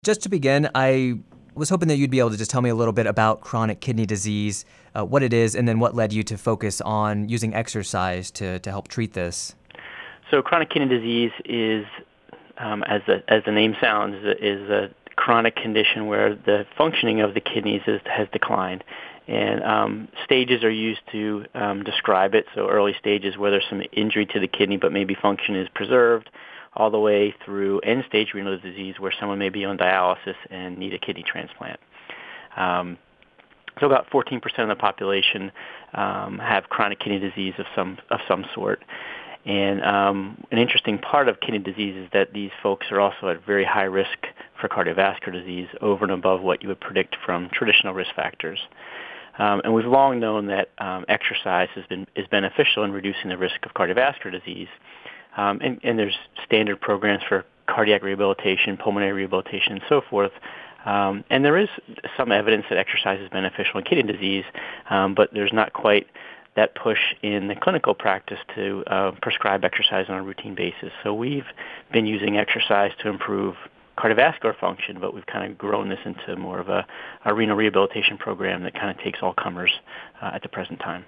Just to begin, I was hoping that you'd be able to just tell me a little bit about chronic kidney disease, what it is, and then what led you to focus on using exercise to help treat this. So chronic kidney disease is, as the name sounds, is a chronic condition where the functioning of the kidneys has declined. And stages are used to describe it. So early stages where there's some injury to the kidney, but maybe function is preserved, all the way through end-stage renal disease where someone may be on dialysis and need a kidney transplant. So about 14% of the population have chronic kidney disease of some sort. And an interesting part of kidney disease is that these folks are also at very high risk for cardiovascular disease over and above what you would predict from traditional risk factors. And we've long known that exercise is beneficial in reducing the risk of cardiovascular disease. And there's standard programs for cardiac rehabilitation, pulmonary rehabilitation, and so forth. And there is some evidence that exercise is beneficial in kidney disease, but there's not quite that push in the clinical practice to prescribe exercise on a routine basis. So we've been using exercise to improve cardiovascular function, but we've kind of grown this into more of a renal rehabilitation program that kind of takes all comers at the present time.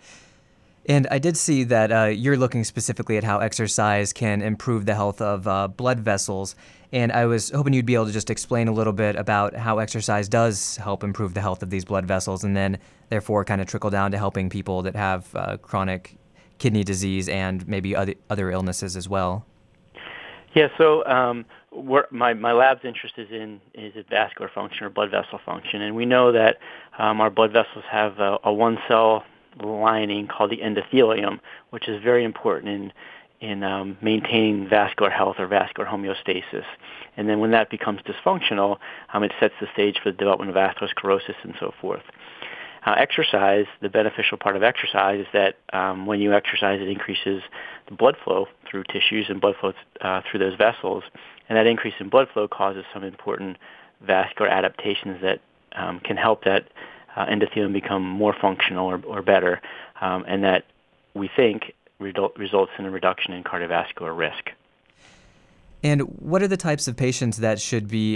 And I did see that you're looking specifically at how exercise can improve the health of blood vessels. And I was hoping you'd be able to just explain a little bit about how exercise does help improve the health of these blood vessels and then therefore kind of trickle down to helping people that have chronic kidney disease and maybe other illnesses as well. Yeah, so my lab's interest is in vascular function or blood vessel function. And we know that our blood vessels have a one-cell lining called the endothelium, which is very important in maintaining vascular health or vascular homeostasis. And then when that becomes dysfunctional, it sets the stage for the development of atherosclerosis and so forth. Exercise, the beneficial part of exercise is that when you exercise, it increases the blood flow through tissues and blood flow through those vessels. And that increase in blood flow causes some important vascular adaptations that can help that endothelium become more functional or better, and that we think results in a reduction in cardiovascular risk. And what are the types of patients that should be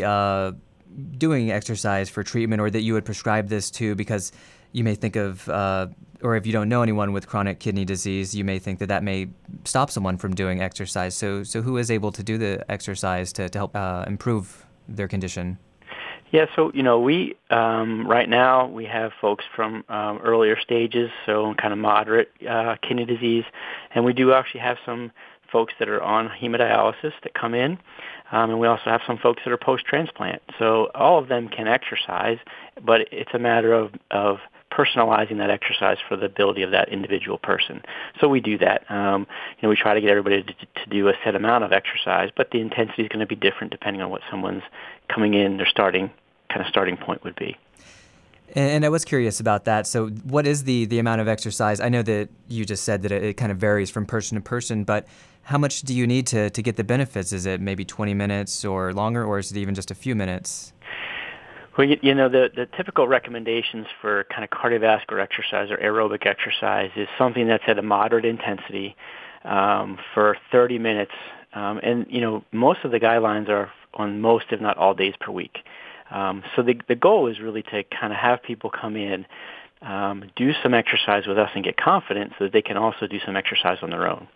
doing exercise for treatment or that you would prescribe this to? Because you may think of, or if you don't know anyone with chronic kidney disease, you may think that may stop someone from doing exercise. So who is able to do the exercise to help improve their condition? Yeah, so, we, right now, we have folks from earlier stages, so kind of moderate kidney disease, and we do actually have some folks that are on hemodialysis that come in, and we also have some folks that are post-transplant. So all of them can exercise, but it's a matter of personalizing that exercise for the ability of that individual person. So we do that. We try to get everybody to do a set amount of exercise, but the intensity is going to be different depending on what someone's coming in, their starting point would be. And I was curious about that. So what is the amount of exercise? I know that you just said that it kind of varies from person to person, but how much do you need to get the benefits? Is it maybe 20 minutes or longer, or is it even just a few minutes? Well, the typical recommendations for kind of cardiovascular exercise or aerobic exercise is something that's at a moderate intensity for 30 minutes. And most of the guidelines are on most, if not all, days per week. So the goal is really to kind of have people come in, do some exercise with us and get confident so that they can also do some exercise on their own.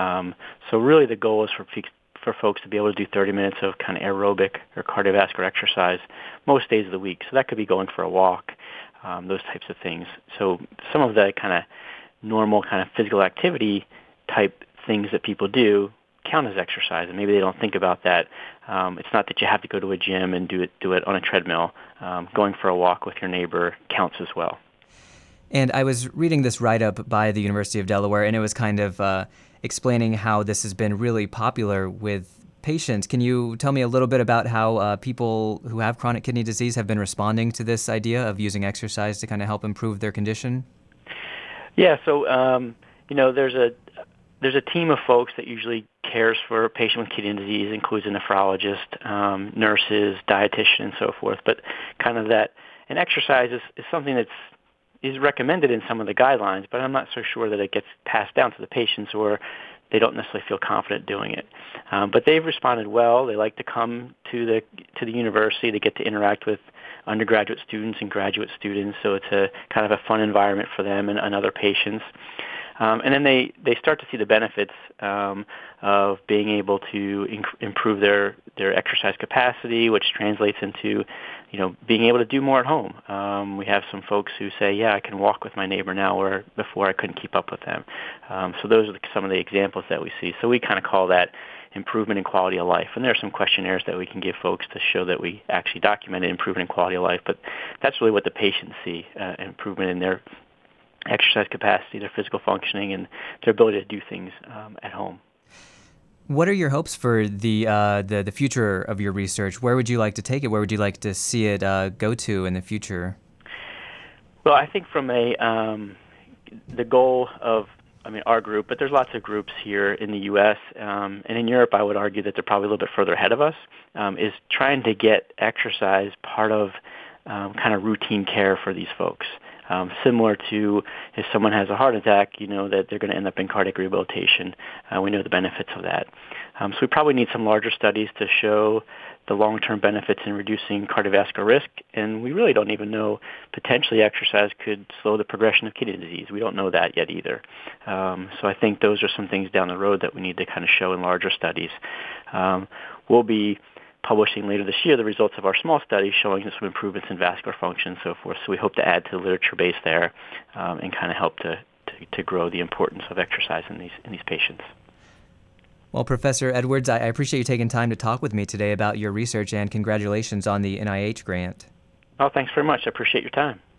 So really the goal is for folks to be able to do 30 minutes of kind of aerobic or cardiovascular exercise most days of the week. So that could be going for a walk, those types of things. So some of the kind of normal kind of physical activity type things that people do count as exercise, and maybe they don't think about that. It's not that you have to go to a gym and do it on a treadmill. Going for a walk with your neighbor counts as well. And I was reading this write-up by the University of Delaware, and it was kind of explaining how this has been really popular with patients. Can you tell me a little bit about how people who have chronic kidney disease have been responding to this idea of using exercise to kind of help improve their condition? Yeah, so there's a team of folks that usually cares for a patient with kidney disease, includes a nephrologist, nurses, dietitian, and so forth. But kind of that, and exercise is something is recommended in some of the guidelines, but I'm not so sure that it gets passed down to the patients or they don't necessarily feel confident doing it. But they've responded well. They like to come to the university. They get to interact with undergraduate students and graduate students, so it's a kind of a fun environment for them and other patients. And then they start to see the benefits of being able to improve their exercise capacity, which translates into, being able to do more at home. We have some folks who say, yeah, I can walk with my neighbor now, where before I couldn't keep up with them. So those are some of the examples that we see. So we kind of call that improvement in quality of life. And there are some questionnaires that we can give folks to show that we actually documented improvement in quality of life. But that's really what the patients see, improvement in their exercise capacity, their physical functioning, and their ability to do things at home. What are your hopes for the future of your research? Where would you like to take it? Where would you like to see it go to in the future? Well, I think from the goal of, our group, but there's lots of groups here in the U.S. And in Europe, I would argue that they're probably a little bit further ahead of us, is trying to get exercise part of kind of routine care for these folks. Similar to if someone has a heart attack, that they're going to end up in cardiac rehabilitation. We know the benefits of that. So we probably need some larger studies to show the long-term benefits in reducing cardiovascular risk. And we really don't even know, potentially exercise could slow the progression of kidney disease. We don't know that yet either. So I think those are some things down the road that we need to kind of show in larger studies. We'll be publishing later this year the results of our small study showing some improvements in vascular function and so forth. So we hope to add to the literature base there and kind of help to grow the importance of exercise in these patients. Well, Professor Edwards, I appreciate you taking time to talk with me today about your research, and congratulations on the NIH grant. Oh, thanks very much. I appreciate your time.